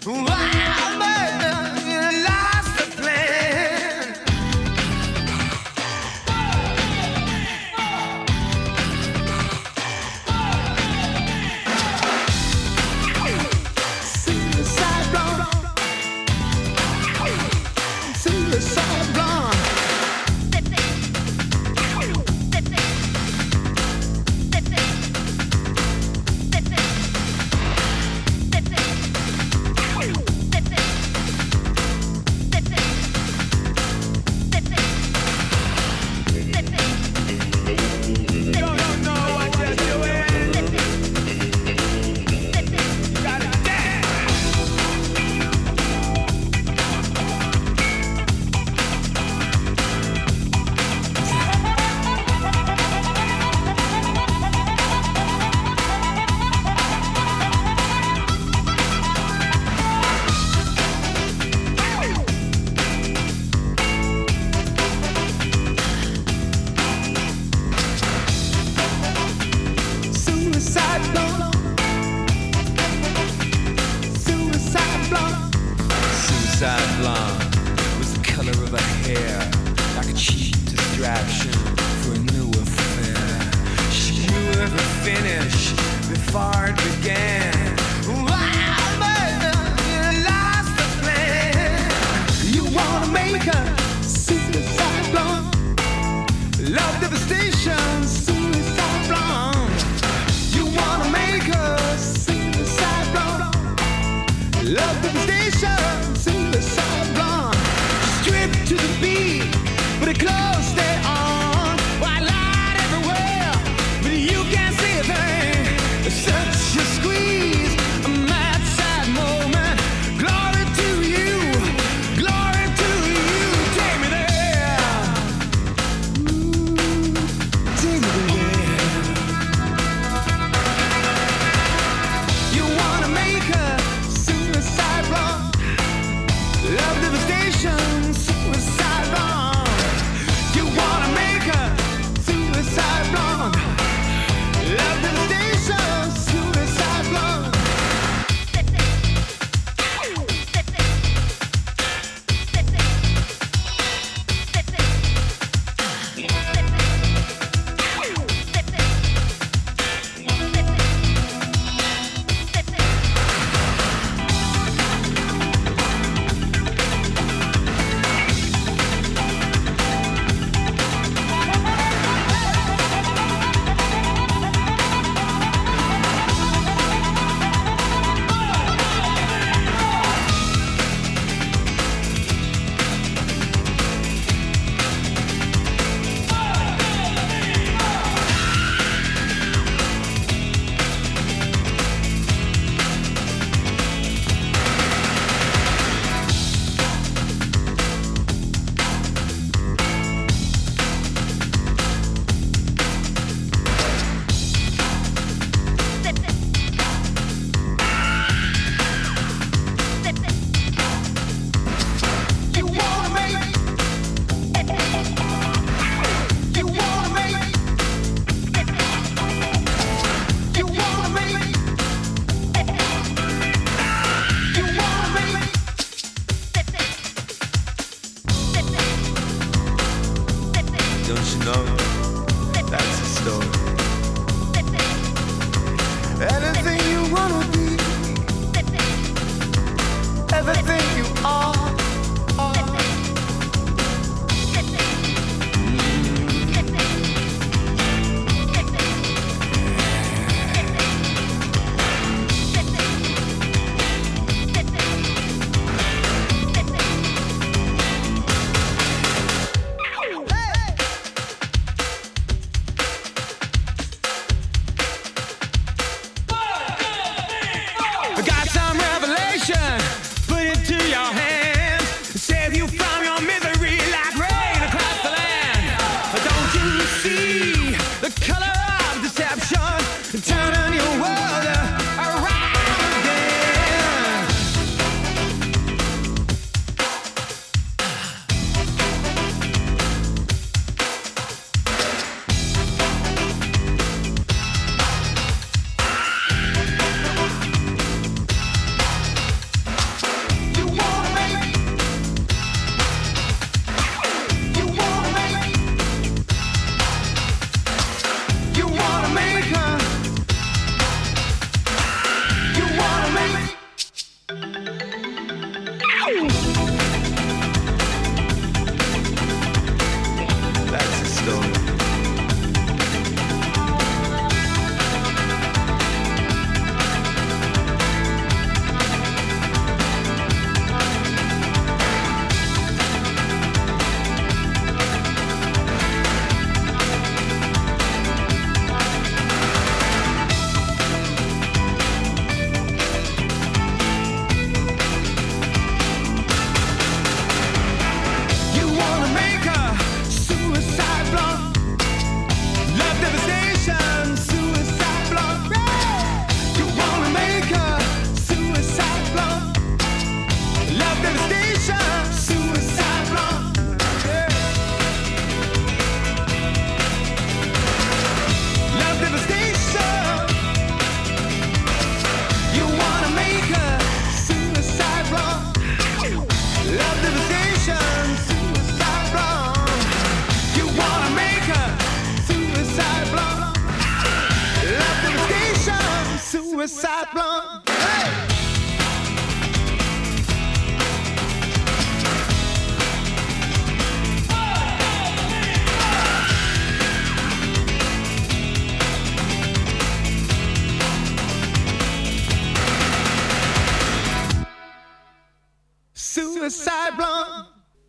Wild man, you lost the plan. Suicide blonde, suicide blonde. Suicide blonde was the color of her hair, like a cheap distraction for a new affair. She knew every finish before it began. Wild man, you lost the plan. You wanna make her suicide blonde, love devastation, suicide blonde. You wanna make her suicide blonde, love devastation, suicide blonde. Stripped to the beat, but her clothes stay on. White light everywhere, but you can't see a thing. Such a squeeze, a mad sad moment. Glory to you, glory to you. Take me there. Ooh, take me there. You wanna make her suicide blonde, love devastation, suicide blonde. You wanna make her suicide blonde, love devastation, suicide blonde. South Blonde.